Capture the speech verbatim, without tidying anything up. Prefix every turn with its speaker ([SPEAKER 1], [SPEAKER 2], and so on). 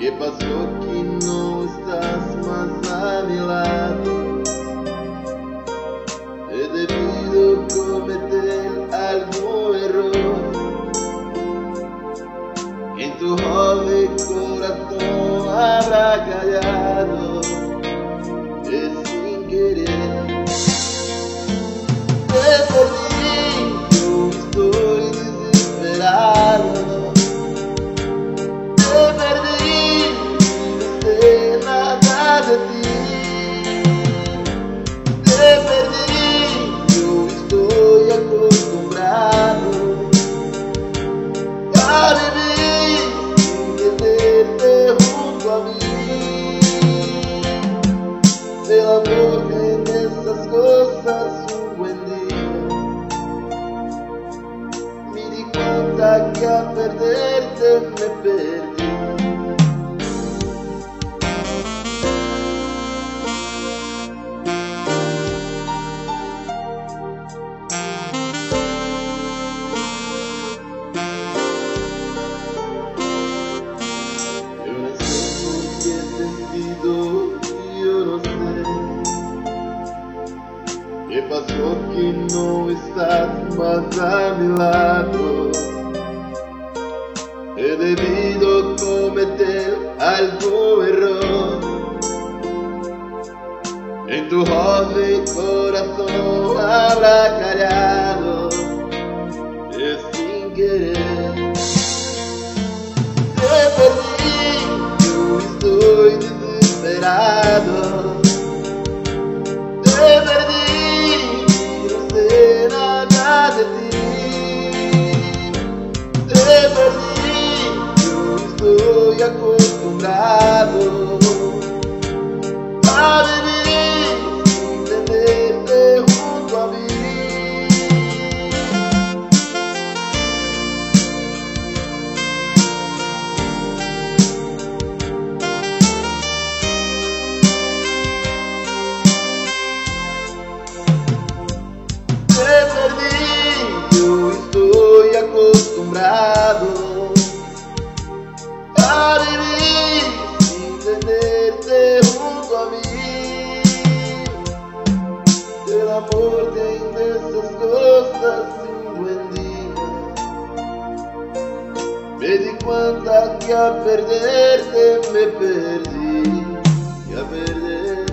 [SPEAKER 1] ¿Qué pasó que no estás más a mi lado? He debido cometer algún error. En tu joven corazón habrá callado, es sin querer. Te perdí, yo estoy desesperado. Te perdí, no sé nada de ti. Te perdí, yo estoy acostumbrado a vivir sin tenerte junto a mí. El amor en esas cosas un buen día me di cuenta que a perderte me perdí. Yo no sé qué pasó que no estás más a mi lado. He debido cometer algún error. En tu joven corazón habrá callado, es sin querer. Te perdí, yo estoy desesperado. Te perdí, no sé nada de ti. Te perdí, yo estoy acostumbrado a vivir sin tenerte junto a mí. Te perdí, yo estoy acostumbrado a vivir sin tenerte junto a mí. El amor tiene esas cosas un buen día. Me di cuenta que a perderte me perdí, que a perder